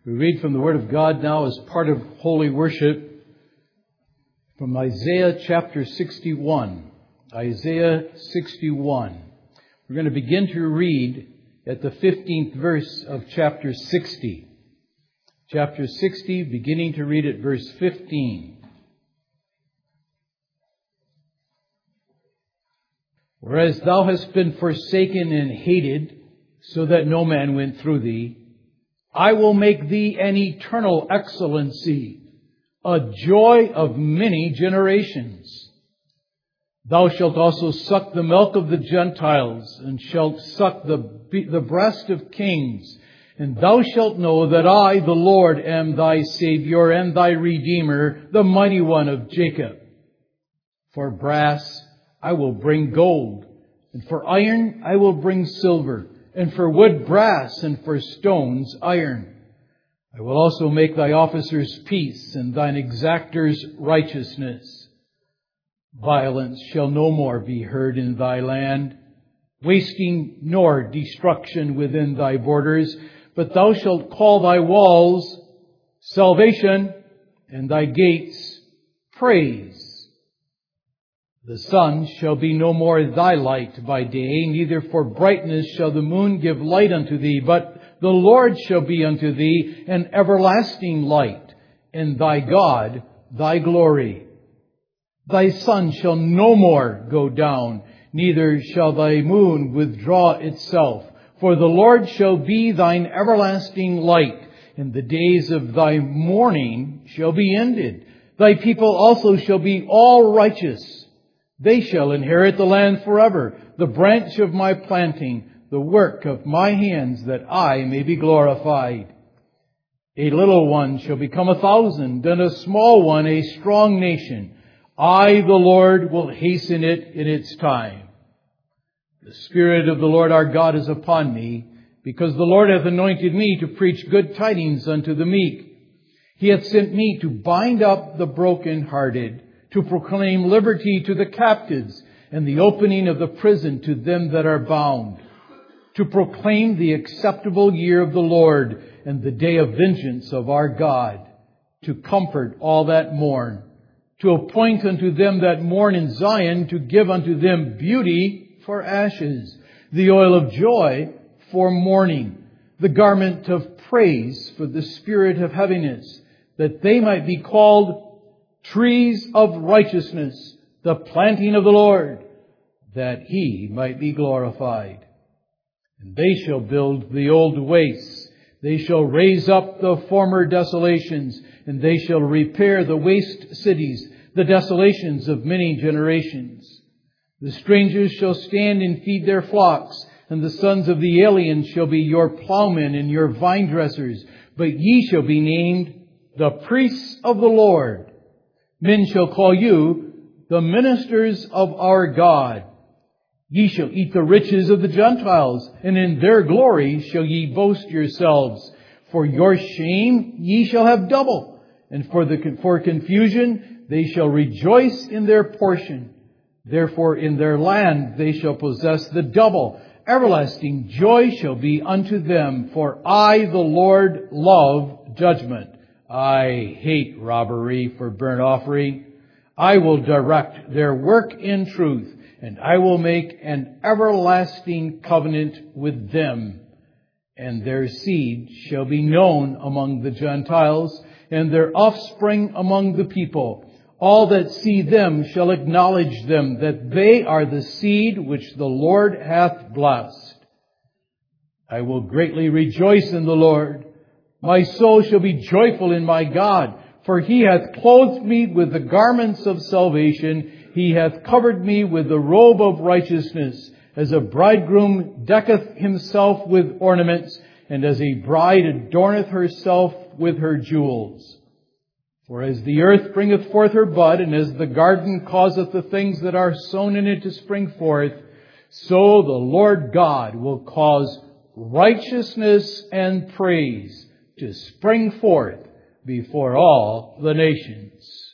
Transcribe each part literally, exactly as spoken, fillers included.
We read from the Word of God now as part of Holy Worship from Isaiah chapter sixty-one. Isaiah sixty-one. We're going to begin to read at the fifteenth verse of chapter sixty. Chapter sixty, beginning to read at verse fifteen. Whereas thou hast been forsaken and hated, so that no man went through thee, I will make thee an eternal excellency, a joy of many generations. Thou shalt also suck the milk of the Gentiles, and shalt suck the, the breast of kings. And thou shalt know that I, the Lord, am thy Savior and thy Redeemer, the Mighty One of Jacob. For brass I will bring gold, and for iron I will bring silver, and for wood brass, and for stones iron. I will also make thy officers peace, and thine exactors righteousness. Violence shall no more be heard in thy land, wasting nor destruction within thy borders, but thou shalt call thy walls salvation, and thy gates praise. The sun shall be no more thy light by day, neither for brightness shall the moon give light unto thee, but the Lord shall be unto thee an everlasting light, and thy God thy glory. Thy sun shall no more go down, neither shall thy moon withdraw itself, for the Lord shall be thine everlasting light, and the days of thy mourning shall be ended. Thy people also shall be all righteous. They shall inherit the land forever, the branch of my planting, the work of my hands, that I may be glorified. A little one shall become a thousand, and a small one a strong nation. I, the Lord, will hasten it in its time. The Spirit of the Lord our God is upon me, because the Lord hath anointed me to preach good tidings unto the meek. He hath sent me to bind up the brokenhearted, to proclaim liberty to the captives, and the opening of the prison to them that are bound, to proclaim the acceptable year of the Lord, and the day of vengeance of our God, to comfort all that mourn, to appoint unto them that mourn in Zion, to give unto them beauty for ashes, the oil of joy for mourning, the garment of praise for the spirit of heaviness, that they might be called trees of righteousness, the planting of the Lord, that He might be glorified. And they shall build the old wastes. They shall raise up the former desolations, and they shall repair the waste cities, the desolations of many generations. The strangers shall stand and feed their flocks, and the sons of the alien shall be your plowmen and your vine dressers, but ye shall be named the priests of the Lord. Men shall call you the ministers of our God. Ye shall eat the riches of the Gentiles, and in their glory shall ye boast yourselves. For your shame ye shall have double, and for the for confusion they shall rejoice in their portion. Therefore in their land they shall possess the double. Everlasting joy shall be unto them, for I, the Lord, love judgment. I hate robbery for burnt offering. I will direct their work in truth, and I will make an everlasting covenant with them. And their seed shall be known among the Gentiles, and their offspring among the people. All that see them shall acknowledge them, that they are the seed which the Lord hath blessed. I will greatly rejoice in the Lord. My soul shall be joyful in my God, for He hath clothed me with the garments of salvation. He hath covered me with the robe of righteousness, as a bridegroom decketh himself with ornaments, and as a bride adorneth herself with her jewels. For as the earth bringeth forth her bud, and as the garden causeth the things that are sown in it to spring forth, so the Lord God will cause righteousness and praise to spring forth before all the nations.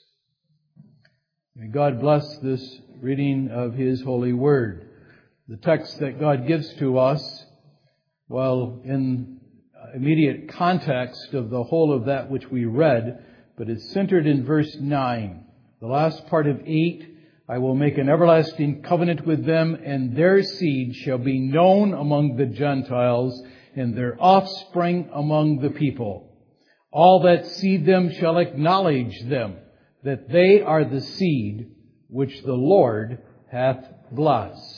May God bless this reading of His holy word. The text that God gives to us while in immediate context of the whole of that which we read, but it's centered in verse nine. The last part of eight, I will make an everlasting covenant with them, and their seed shall be known among the Gentiles, and their offspring among the people. All that seed them shall acknowledge them, that they are the seed which the Lord hath blessed.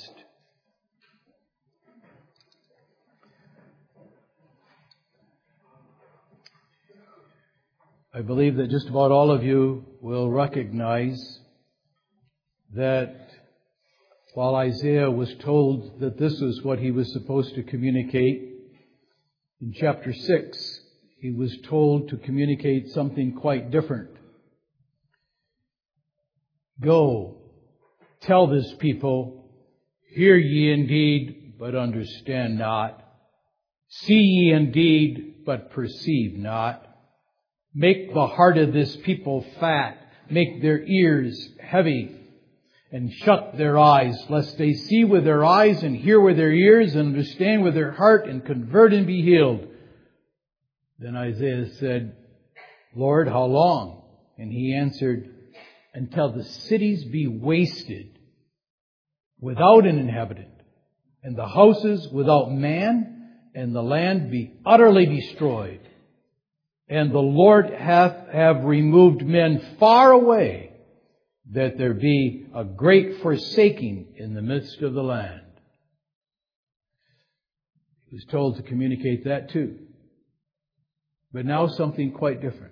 I believe that just about all of you will recognize that while Isaiah was told that this is what he was supposed to communicate, in chapter six, he was told to communicate something quite different. Go, tell this people, hear ye indeed, but understand not. See ye indeed, but perceive not. Make the heart of this people fat. Make their ears heavy. And shut their eyes, lest they see with their eyes and hear with their ears and understand with their heart and convert and be healed. Then Isaiah said, Lord, how long? And he answered, until the cities be wasted without an inhabitant, and the houses without man, and the land be utterly destroyed. And the Lord hath have removed men far away, that there be a great forsaking in the midst of the land. He was told to communicate that too. But now something quite different.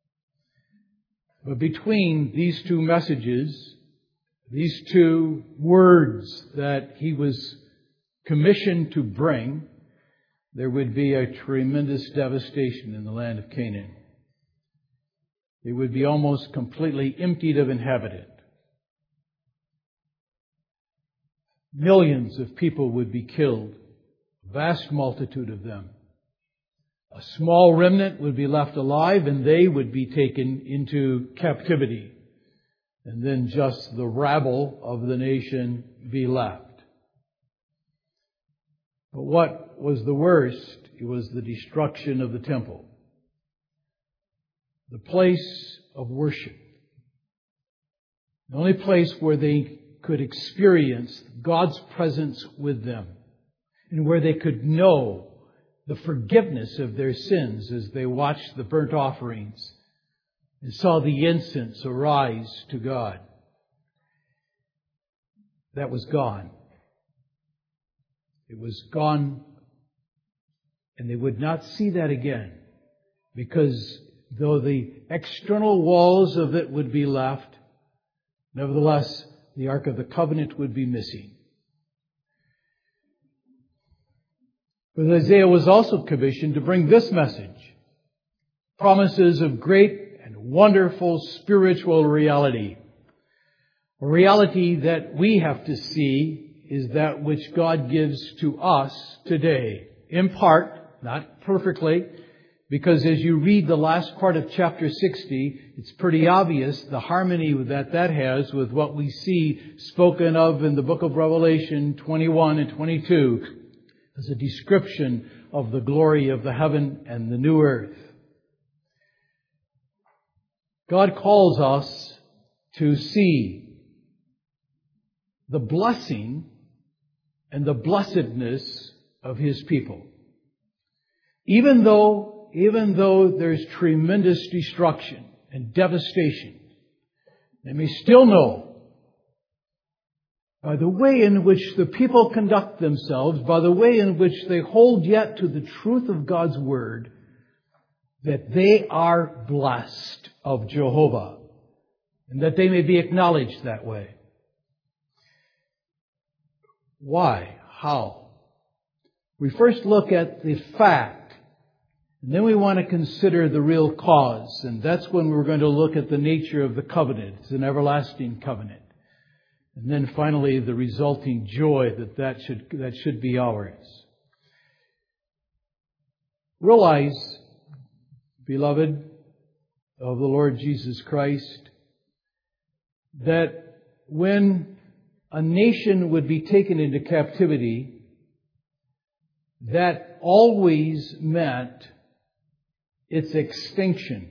But between these two messages, these two words that he was commissioned to bring, there would be a tremendous devastation in the land of Canaan. It would be almost completely emptied of inhabitant. Millions of people would be killed, a vast multitude of them. A small remnant would be left alive, and they would be taken into captivity. And then just the rabble of the nation be left. But what was the worst? It was the destruction of the temple. The place of worship. The only place where they could experience God's presence with them. And where they could know the forgiveness of their sins as they watched the burnt offerings and saw the incense arise to God. That was gone. It was gone, and they would not see that again, because though the external walls of it would be left, nevertheless, the Ark of the Covenant would be missing. But Isaiah was also commissioned to bring this message. Promises of great and wonderful spiritual reality. A reality that we have to see is that which God gives to us today. In part, not perfectly, because as you read the last part of chapter sixty, it's pretty obvious the harmony that that has with what we see spoken of in the book of Revelation twenty-one and twenty-two as a description of the glory of the heaven and the new earth. God calls us to see the blessing and the blessedness of His people. Even though, even though there's tremendous destruction and devastation, they may still know by the way in which the people conduct themselves, by the way in which they hold yet to the truth of God's Word, that they are blessed of Jehovah, and that they may be acknowledged that way. Why? How? We first look at the fact, and then we want to consider the real cause, and that's when we're going to look at the nature of the covenant. It's an everlasting covenant. And then finally, the resulting joy that that should, that should be ours. Realize, beloved of the Lord Jesus Christ, that when a nation would be taken into captivity, that always meant its extinction.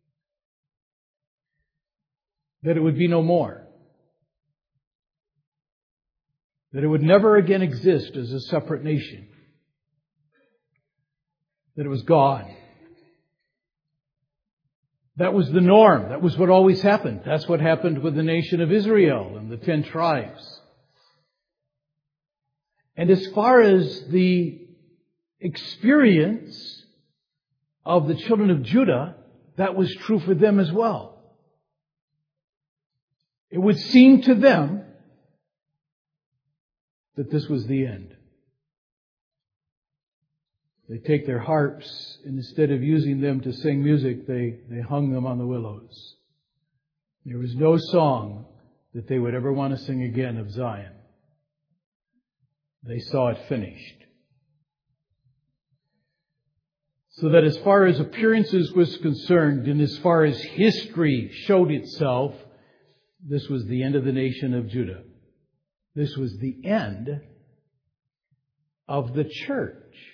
That it would be no more. That it would never again exist as a separate nation. That it was gone. That was the norm. That was what always happened. That's what happened with the nation of Israel and the ten tribes. And as far as the experience of the children of Judah, that was true for them as well. It would seem to them that this was the end. They take their harps, and instead of using them to sing music, they, they hung them on the willows. There was no song that they would ever want to sing again of Zion. They saw it finished. So that as far as appearances was concerned, and as far as history showed itself, this was the end of the nation of Judah. This was the end of the church.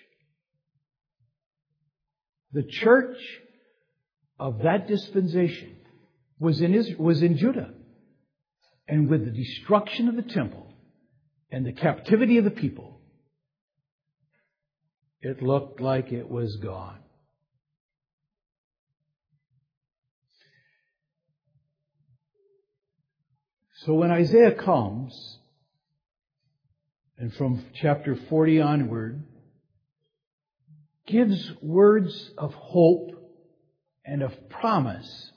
The church of that dispensation was in Israel, was in Judah. And with the destruction of the temple and the captivity of the people, it looked like it was gone. So when Isaiah comes, and from chapter forty onward, gives words of hope and of promise,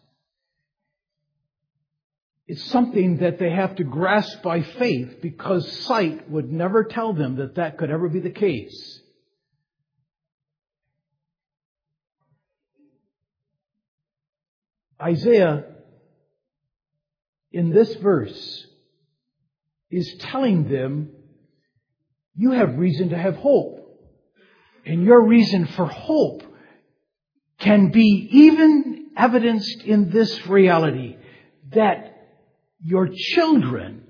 it's something that they have to grasp by faith, because sight would never tell them that that could ever be the case. Isaiah, in this verse, is telling them, you have reason to have hope. And your reason for hope can be even evidenced in this reality, that your children,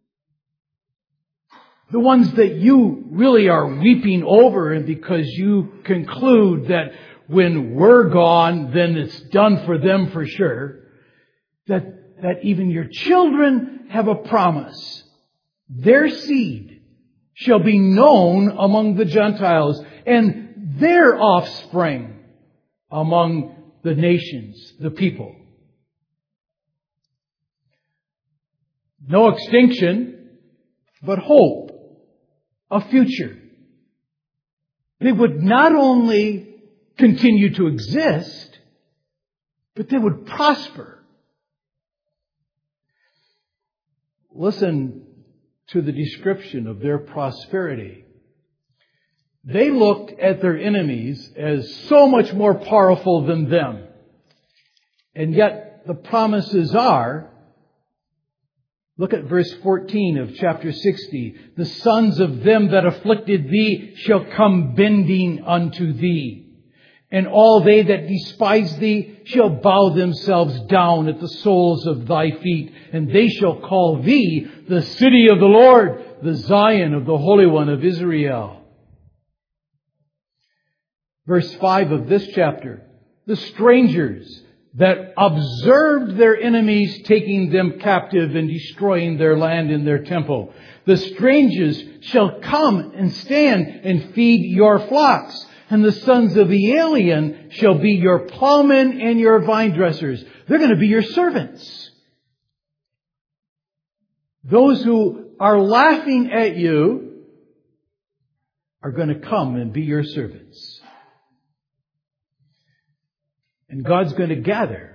the ones that you really are weeping over, and because you conclude that when we're gone, then it's done for them for sure, that, that even your children have a promise. Their seed shall be known among the Gentiles, and their offspring among the nations, the people. No extinction, but hope, a future. They would not only continue to exist, but they would prosper. Listen to the description of their prosperity. They looked at their enemies as so much more powerful than them. And yet the promises are, look at verse fourteen of chapter sixty. The sons of them that afflicted thee shall come bending unto thee. And all they that despise thee shall bow themselves down at the soles of thy feet. And they shall call thee the city of the Lord, the Zion of the Holy One of Israel. Verse five of this chapter. The strangers that observed their enemies taking them captive and destroying their land and their temple. The strangers shall come and stand and feed your flocks. And the sons of the alien shall be your plowmen and your vine dressers. They're going to be your servants. Those who are laughing at you are going to come and be your servants. And God's going to gather.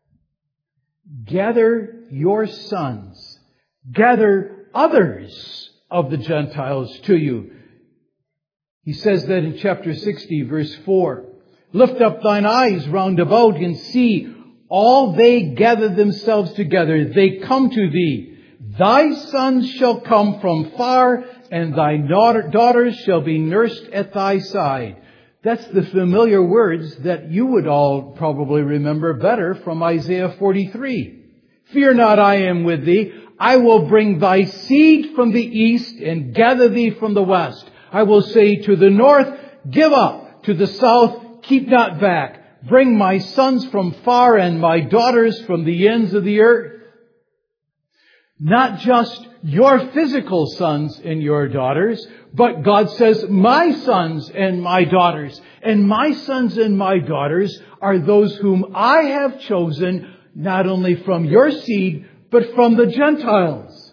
Gather your sons. Gather others of the Gentiles to you. He says that in chapter sixty, verse four. Lift up thine eyes round about and see all they gather themselves together. They come to thee. Thy sons shall come from far, and thy daughters shall be nursed at thy side. That's the familiar words that you would all probably remember better from Isaiah forty-three. Fear not, I am with thee. I will bring thy seed from the east and gather thee from the west. I will say to the north, give up. To the south, keep not back. Bring my sons from far and my daughters from the ends of the earth. Not just your physical sons and your daughters, but God says, my sons and my daughters. And my sons and my daughters are those whom I have chosen, not only from your seed, but from the Gentiles.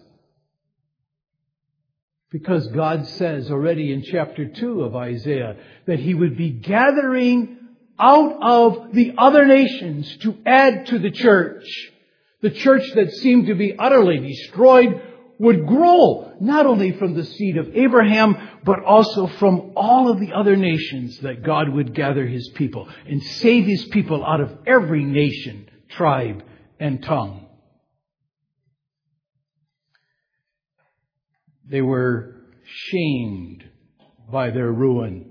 Because God says already in chapter two of Isaiah that He would be gathering out of the other nations to add to the church. The church that seemed to be utterly destroyed would grow not only from the seed of Abraham, but also from all of the other nations, that God would gather His people and save His people out of every nation, tribe, and tongue. They were shamed by their ruin.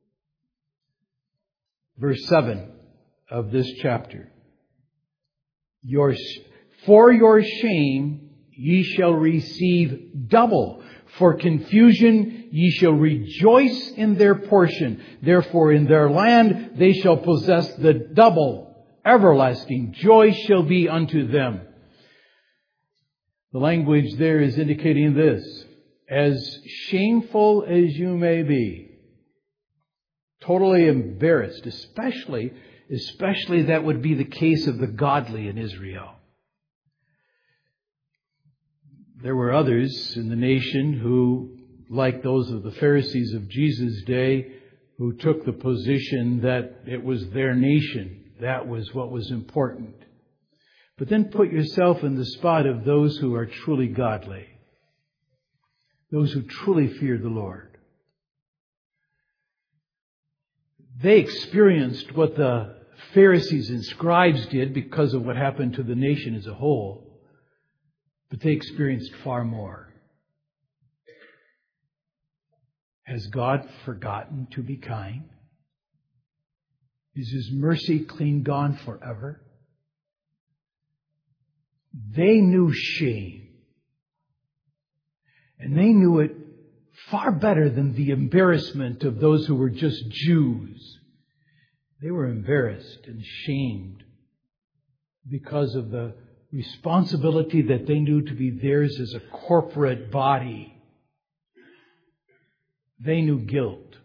Verse seven of this chapter. Your, for your shame ye shall receive double. For confusion ye shall rejoice in their portion. Therefore in their land they shall possess the double. Everlasting joy shall be unto them. The language there is indicating this. As shameful as you may be, totally embarrassed, especially, especially that would be the case of the godly in Israel. There were others in the nation who, like those of the Pharisees of Jesus' day, who took the position that it was their nation. That was what was important. But then put yourself in the spot of those who are truly godly. Those who truly fear the Lord. They experienced what the Pharisees and scribes did because of what happened to the nation as a whole. But they experienced far more. Has God forgotten to be kind? Is His mercy clean gone forever? They knew shame. And they knew it far better than the embarrassment of those who were just Jews. They were embarrassed and shamed because of the responsibility that they knew to be theirs as a corporate body. They knew guilt.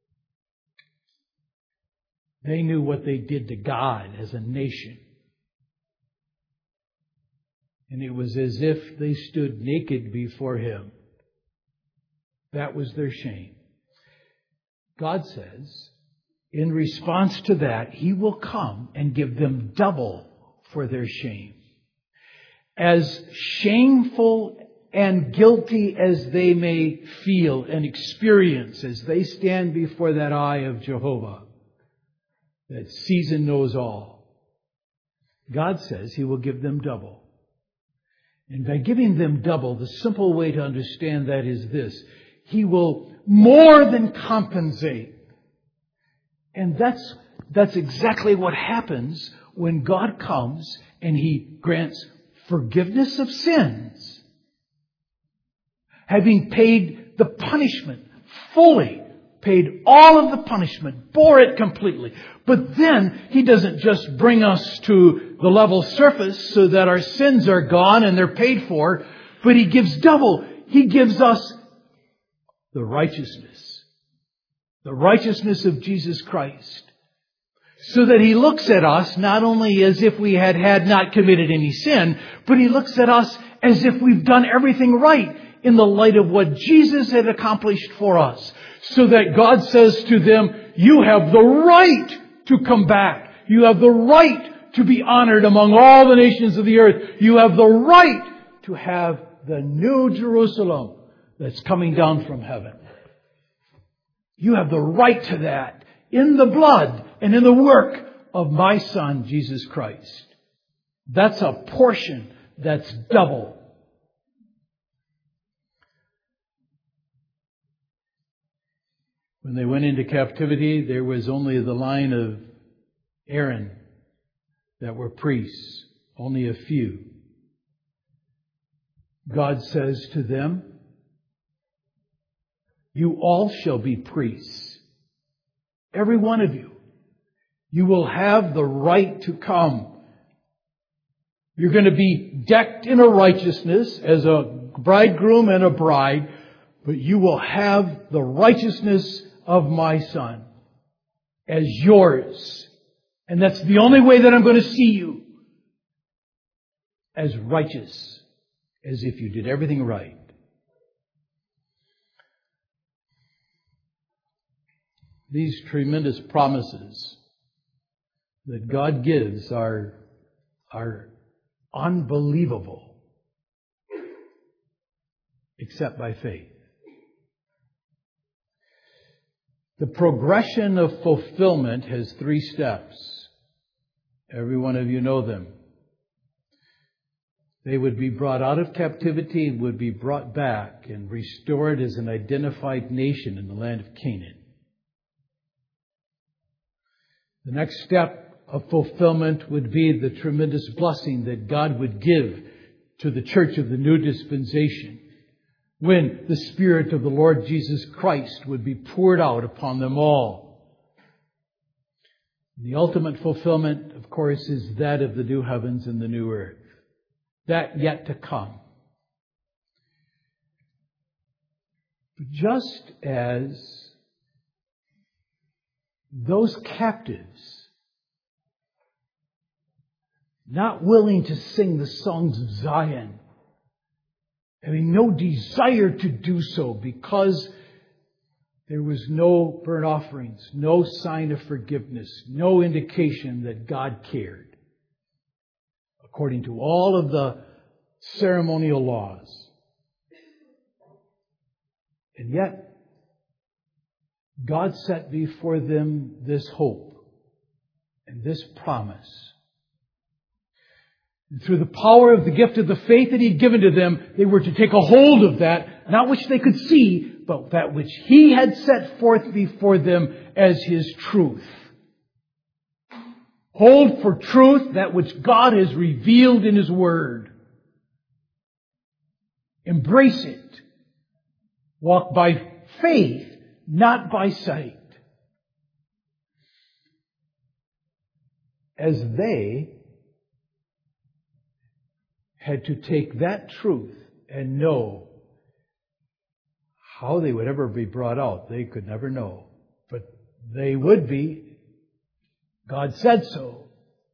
They knew what they did to God as a nation. And it was as if they stood naked before Him. That was their shame. God says, in response to that, He will come and give them double for their shame. As shameful and guilty as they may feel and experience as they stand before that eye of Jehovah, that sees and knows all, God says He will give them double. And by giving them double, the simple way to understand that is this. He will more than compensate. And that's, that's exactly what happens when God comes and He grants forgiveness of sins. Having paid the punishment fully, paid all of the punishment, bore it completely. But then He doesn't just bring us to the level surface so that our sins are gone and they're paid for, but He gives double. He gives us the righteousness. The righteousness of Jesus Christ. So that He looks at us not only as if we had had not committed any sin, but He looks at us as if we've done everything right in the light of what Jesus had accomplished for us. So that God says to them, you have the right to come back. You have the right to be honored among all the nations of the earth. You have the right to have the new Jerusalem that's coming down from heaven. You have the right to that in the blood and in the work of my Son, Jesus Christ. That's a portion that's double. When they went into captivity, there was only the line of Aaron that were priests, only a few. God says to them, You all shall be priests. Every one of you. You will have the right to come. You're going to be decked in a righteousness as a bridegroom and a bride, but you will have the righteousness of my Son as yours. And that's the only way that I'm going to see you, as righteous, as if you did everything right. These tremendous promises that God gives are, are unbelievable, except by faith. The progression of fulfillment has three steps. Every one of you know them. They would be brought out of captivity and would be brought back and restored as an identified nation in the land of Canaan. The next step of fulfillment would be the tremendous blessing that God would give to the church of the new dispensation, when the Spirit of the Lord Jesus Christ would be poured out upon them all. The ultimate fulfillment, of course, is that of the new heavens and the new earth. That yet to come. But just as those captives, not willing to sing the songs of Zion, having no desire to do so because there was no burnt offerings, no sign of forgiveness, no indication that God cared, according to all of the ceremonial laws. And yet, God set before them this hope and this promise. And through the power of the gift of the faith that He had given to them, they were to take a hold of that, not which they could see, but that which He had set forth before them as His truth. Hold for truth that which God has revealed in His Word. Embrace it. Walk by faith, not by sight. As they had to take that truth and know how they would ever be brought out, they could never know. But they would be. God said so.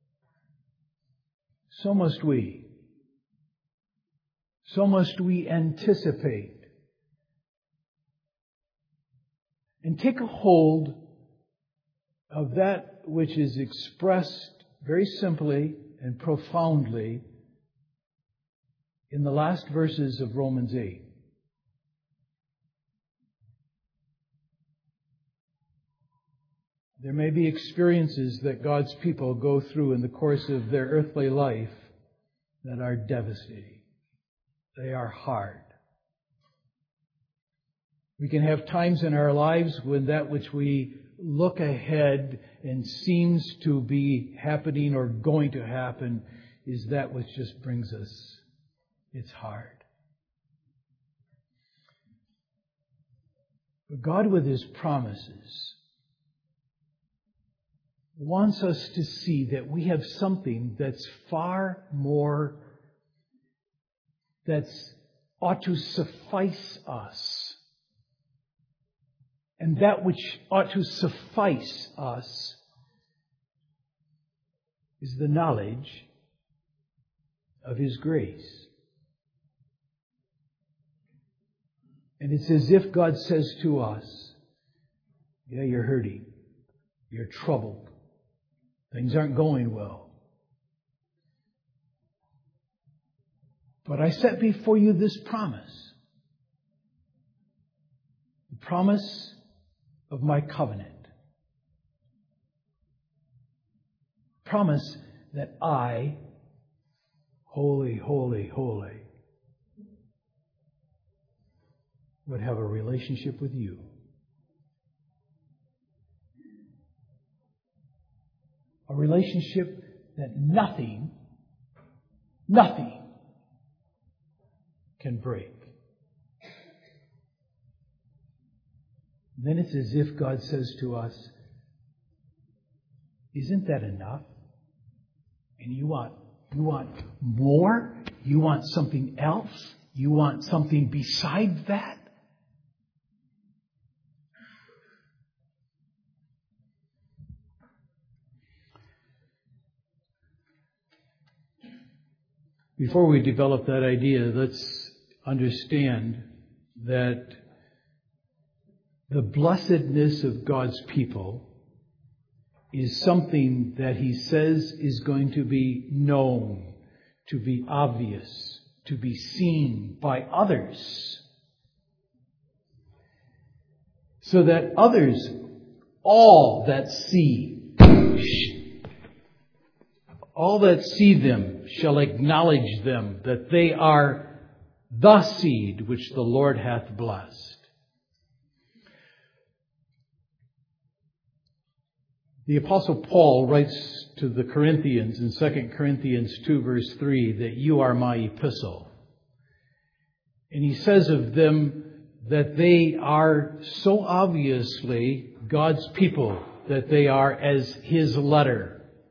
So must we. So must we anticipate. And take a hold of that which is expressed very simply and profoundly in the last verses of Romans eight. There may be experiences that God's people go through in the course of their earthly life that are devastating. They are hard. We can have times in our lives when that which we look ahead and seems to be happening or going to happen is that which just brings us. It's hard. But God, with His promises, wants us to see that we have something that's far more, that's ought to suffice us. And that which ought to suffice us is the knowledge of His grace. And it's as if God says to us, yeah, you're hurting. You're troubled. Things aren't going well. But I set before you this promise. The promise of my covenant. Promise that I, holy, holy, holy, would have a relationship with you. A relationship that nothing, nothing can break. then it's as if God says to us, isn't that enough? And you want, you want more? You want something else? You want something besides that? Before we develop that idea, let's understand that the blessedness of God's people is something that He says is going to be known, to be obvious, to be seen by others. So that others, all that see, all that see them shall acknowledge them, that they are the seed which the Lord hath blessed. The Apostle Paul writes to the Corinthians in Second Corinthians two verse three that you are my epistle. And he says of them that they are so obviously God's people that they are as His letter.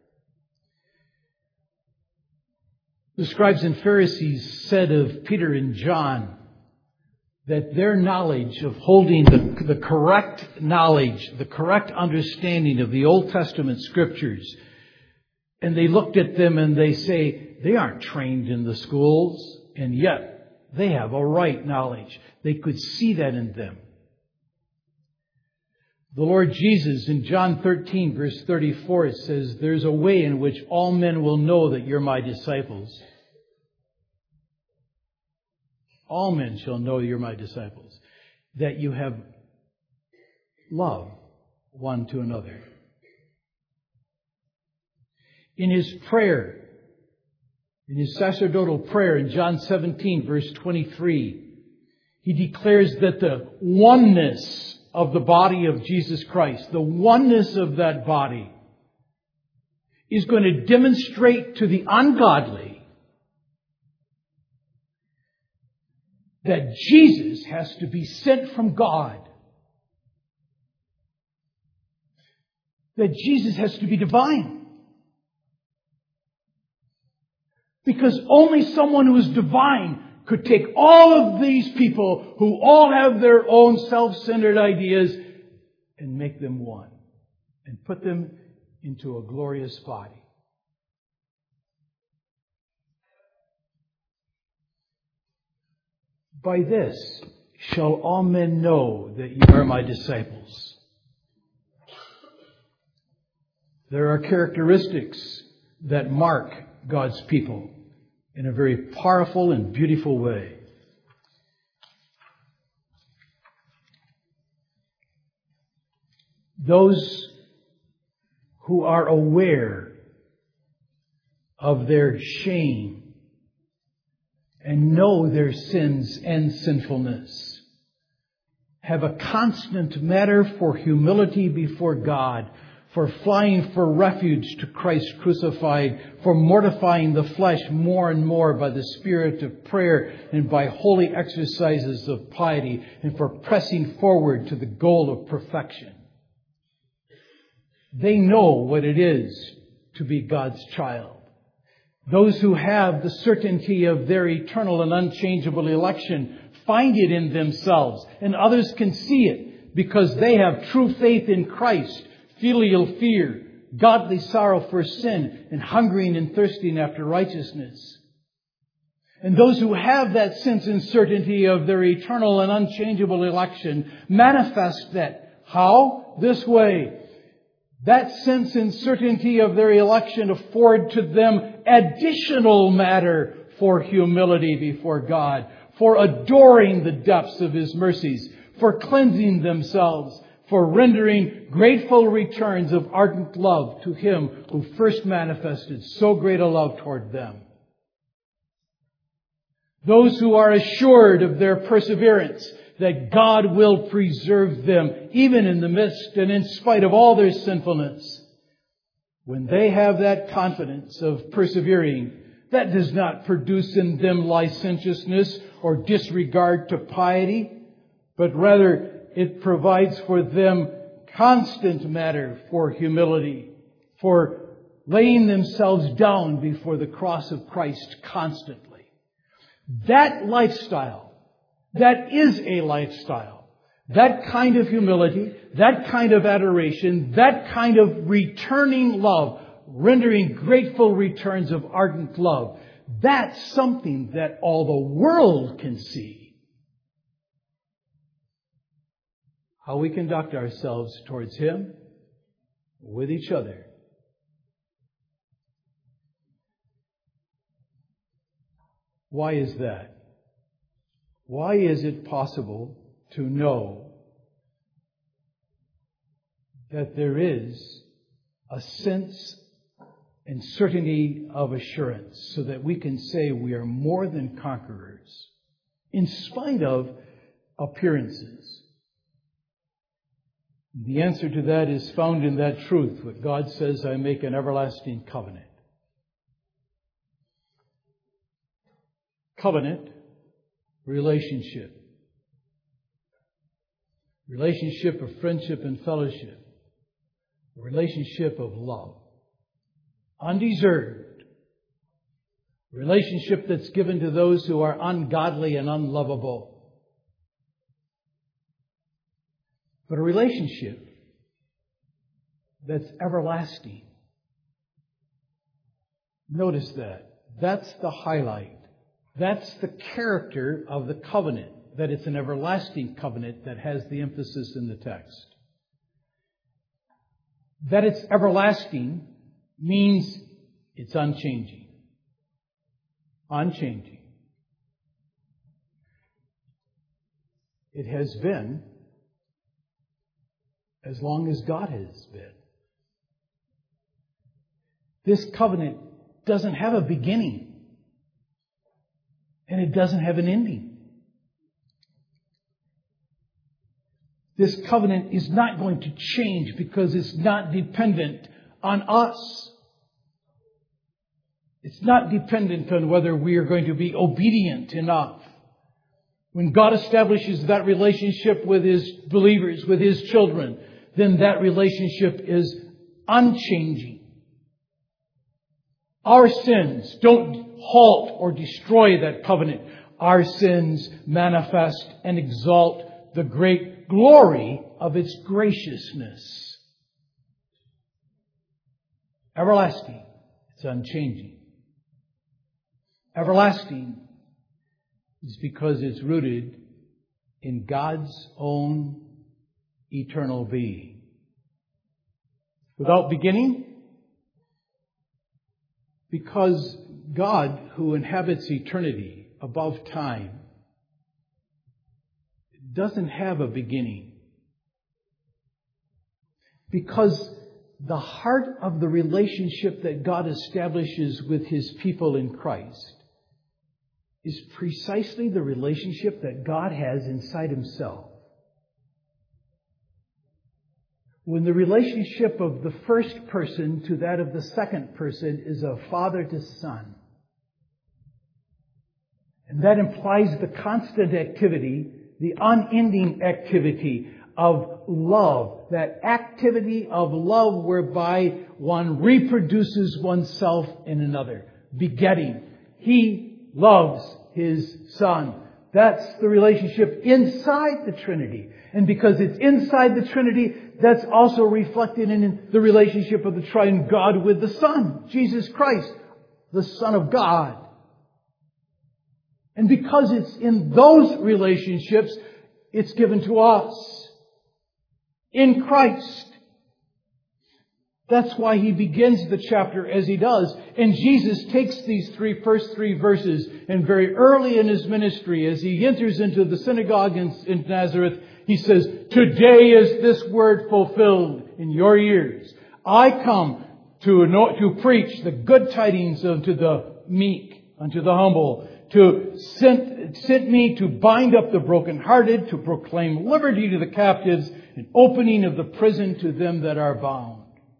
The scribes and Pharisees said of Peter and John that their knowledge of holding the, the correct knowledge, the correct understanding of the Old Testament scriptures, and they looked at them and they say, they aren't trained in the schools, and yet they have a right knowledge. They could see that in them. The Lord Jesus in John thirteen verse thirty-four, it says, there's a way in which all men will know that you're my disciples. All men shall know you're my disciples. That you have love one to another. In His prayer, in His sacerdotal prayer in John seventeen verse twenty-three, He declares that the oneness of the body of Jesus Christ, the oneness of that body, is going to demonstrate to the ungodly that Jesus has to be sent from God. That Jesus has to be divine. Because only someone who is divine could take all of these people who all have their own self-centered ideas and make them one. And put them into a glorious body. By this shall all men know that you are my disciples. There are characteristics that mark God's people in a very powerful and beautiful way. Those who are aware of their shame and know their sins and sinfulness have a constant matter for humility before God, for flying for refuge to Christ crucified, for mortifying the flesh more and more by the spirit of prayer and by holy exercises of piety, and for pressing forward to the goal of perfection. They know what it is to be God's child. Those who have the certainty of their eternal and unchangeable election find it in themselves, and others can see it because they have true faith in Christ, filial fear, godly sorrow for sin, and hungering and thirsting after righteousness. And those who have that sense and certainty of their eternal and unchangeable election manifest that. How? This way. That sense and certainty of their election afford to them additional matter for humility before God, for adoring the depths of His mercies, for cleansing themselves, for rendering grateful returns of ardent love to Him who first manifested so great a love toward them. Those who are assured of their perseverance, that God will preserve them even in the midst and in spite of all their sinfulness. When they have that confidence of persevering, that does not produce in them licentiousness or disregard to piety, but rather it provides for them constant matter for humility, for laying themselves down before the cross of Christ constantly. That lifestyle, that is a lifestyle. That kind of humility, that kind of adoration, that kind of returning love, rendering grateful returns of ardent love, that's something that all the world can see. How we conduct ourselves towards Him, with each other. Why is that? Why is it possible to know that there is a sense and certainty of assurance so that we can say we are more than conquerors in spite of appearances? The answer to that is found in that truth, what God says, I make an everlasting covenant. Covenant, relationship. Relationship of friendship and fellowship. A relationship of love. Undeserved. Relationship that's given to those who are ungodly and unlovable. But a relationship that's everlasting. Notice that. That's the highlight. That's the character of the covenant. That it's an everlasting covenant that has the emphasis in the text. That it's everlasting means it's unchanging. Unchanging. It has been as long as God has been. This covenant doesn't have a beginning. And it doesn't have an ending. This covenant is not going to change because it's not dependent on us. It's not dependent on whether we are going to be obedient enough. When God establishes that relationship with His believers, with His children, then that relationship is unchanging. Our sins don't halt or destroy that covenant. Our sins manifest and exalt the great glory of its graciousness. Everlasting. It's unchanging. Everlasting is because it's rooted in God's own eternal being. Without beginning, because God, who inhabits eternity above time, doesn't have a beginning. Because the heart of the relationship that God establishes with His people in Christ is precisely the relationship that God has inside Himself. When the relationship of the first person to that of the second person is a father to son. And that implies the constant activity, the unending activity of love. That activity of love whereby one reproduces oneself in another. Begetting. He loves His Son. That's the relationship inside the Trinity. And because it's inside the Trinity, that's also reflected in the relationship of the triune God with the Son, Jesus Christ, the Son of God. And because it's in those relationships, it's given to us in Christ. That's why he begins the chapter as he does. And Jesus takes these three first three verses, and very early in his ministry, as he enters into the synagogue in, in Nazareth, he says, "Today is this word fulfilled in your ears. I come to, to preach the good tidings unto the meek, unto the humble, to sent, sent me to bind up the brokenhearted, to proclaim liberty to the captives, and opening of the prison to them that are bound."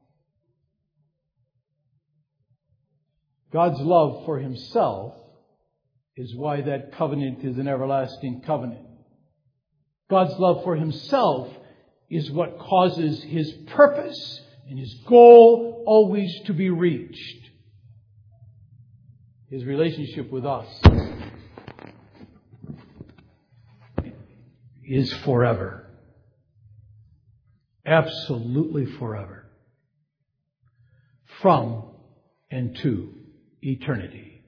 God's love for Himself is why that covenant is an everlasting covenant. God's love for himself is what causes his purpose and his goal always to be reached. His relationship with us is forever. Absolutely forever. From and to eternity.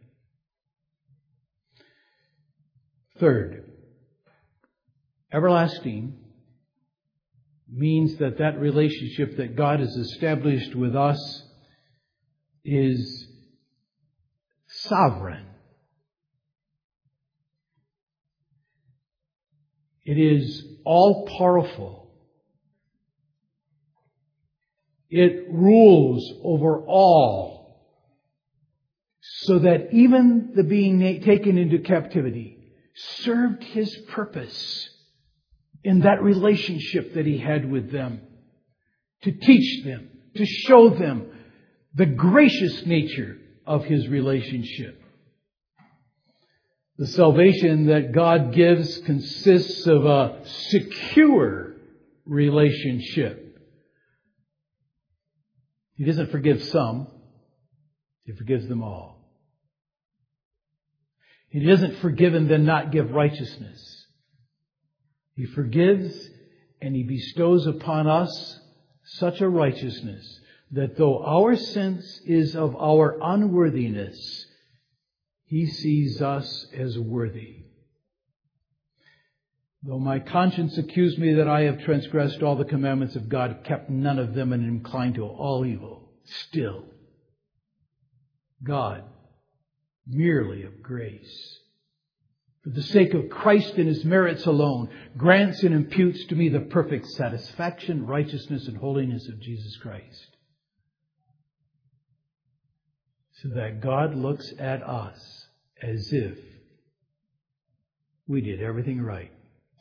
Third, everlasting means that that relationship that God has established with us is sovereign. It is all-powerful. It rules over all, so that even the being taken into captivity served his purpose in that relationship that he had with them, to teach them, to show them the gracious nature of his relationship. The salvation that God gives consists of a secure relationship. He doesn't forgive some. He forgives them all. He doesn't forgive and then not give righteousness. He forgives and he bestows upon us such a righteousness that though our sense is of our unworthiness, he sees us as worthy. Though my conscience accused me that I have transgressed all the commandments of God, kept none of them, and inclined to all evil, still, God, merely of grace, for the sake of Christ and his merits alone, grants and imputes to me the perfect satisfaction, righteousness, and holiness of Jesus Christ. So that God looks at us as if we did everything right.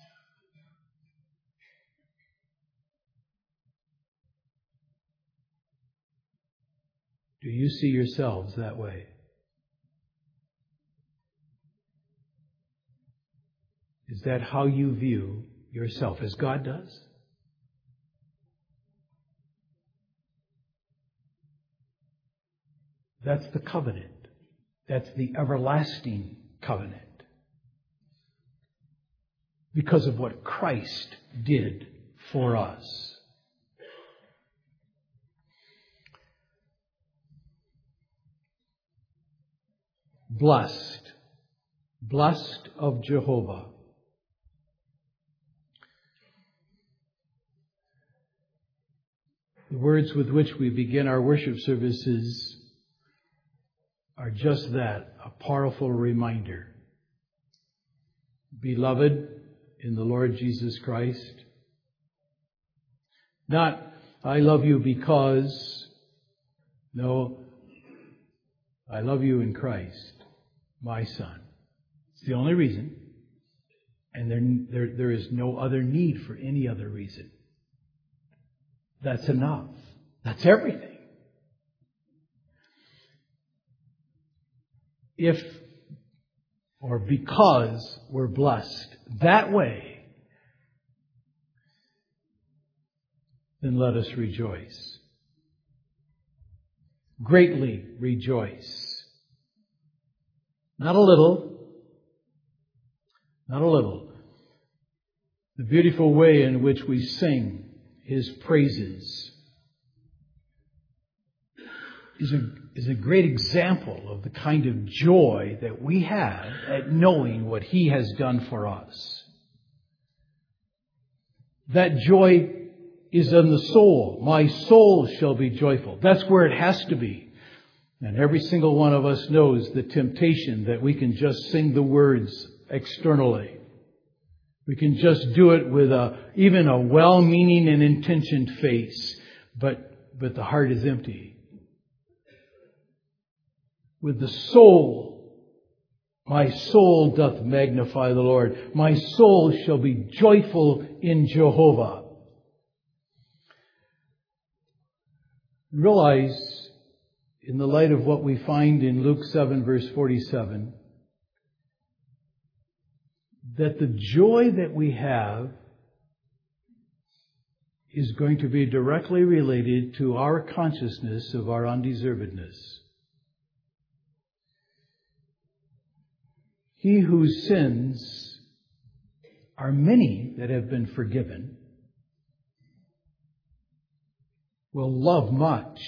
Do you see yourselves that way? Is that how you view yourself, as God does? That's the covenant. That's the everlasting covenant. Because of what Christ did for us. Blessed. Blessed of Jehovah. The words with which we begin our worship services are just that, a powerful reminder. Beloved in the Lord Jesus Christ. Not, I love you because, no, I love you in Christ, my Son. It's the only reason. And there, there, there is no other need for any other reason. That's enough. That's everything. If or because we're blessed that way, then let us rejoice. Greatly rejoice. Not a little. Not a little. The beautiful way in which we sing his praises is a, is a great example of the kind of joy that we have at knowing what he has done for us. That joy is in the soul. My soul shall be joyful. That's where it has to be. And every single one of us knows the temptation that we can just sing the words externally. We can just do it with a, even a well-meaning and intentioned face, but, but the heart is empty. With the soul, my soul doth magnify the Lord. My soul shall be joyful in Jehovah. Realize, in the light of what we find in Luke seven, verse forty-seven, that the joy that we have is going to be directly related to our consciousness of our undeservedness. He whose sins are many that have been forgiven will love much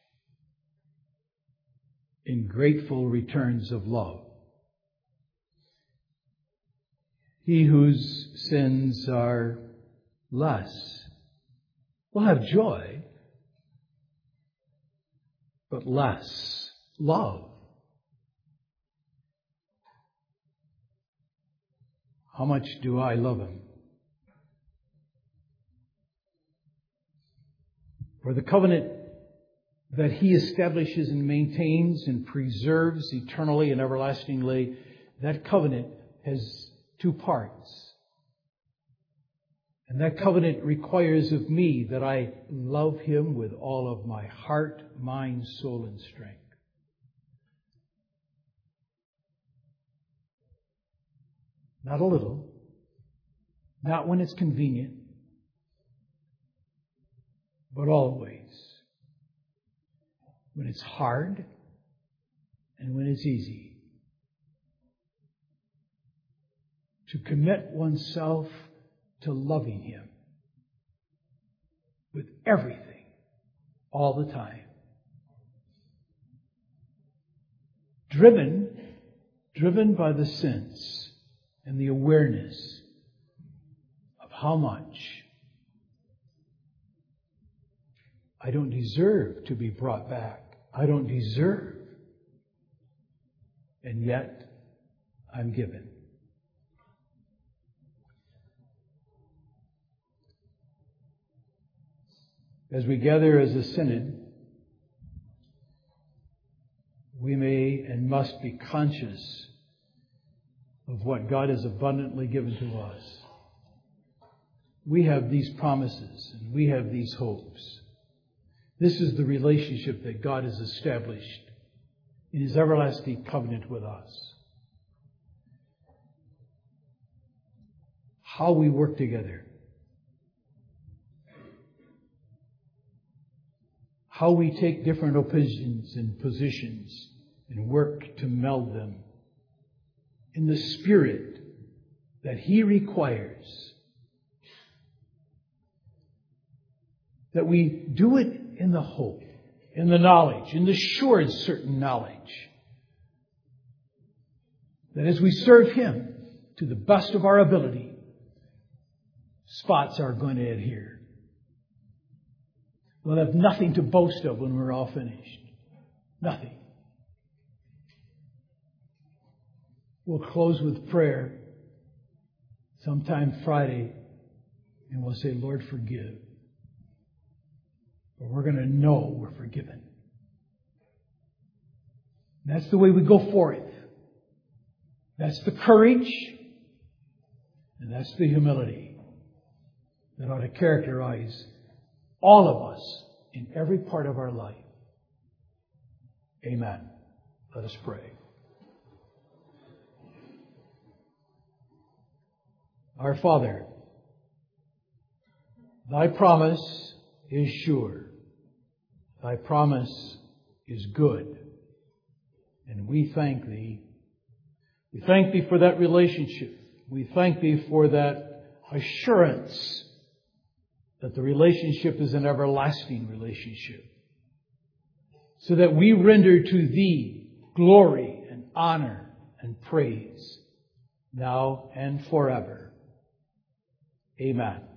in grateful returns of love. He whose sins are less will have joy, but less love. How much do I love Him? For the covenant that He establishes and maintains and preserves eternally and everlastingly, that covenant has two parts. And that covenant requires of me that I love Him with all of my heart, mind, soul, and strength. Not a little. Not when it's convenient. But always. When it's hard and when it's easy. To commit oneself to loving Him with everything, all the time. Driven, driven by the sense and the awareness of how much I don't deserve to be brought back. I don't deserve. And yet, I'm given. As we gather as a synod, we may and must be conscious of what God has abundantly given to us. We have these promises and we have these hopes. This is the relationship that God has established in His everlasting covenant with us. How we work together. How we take different opinions and positions and work to meld them in the spirit that He requires. That we do it in the hope, in the knowledge, in the sure and certain knowledge that as we serve Him to the best of our ability, spots are going to adhere. We'll have nothing to boast of when we're all finished. Nothing. We'll close with prayer sometime Friday, and we'll say, Lord, forgive. But we're going to know we're forgiven. And that's the way we go forth. That's the courage, and that's the humility that ought to characterize all of us in every part of our life. Amen. Let us pray. Our Father, Thy promise is sure. Thy promise is good. And we thank Thee. We thank Thee for that relationship. We thank Thee for that assurance that the relationship is an everlasting relationship. So that we render to Thee glory and honor and praise now and forever. Amen.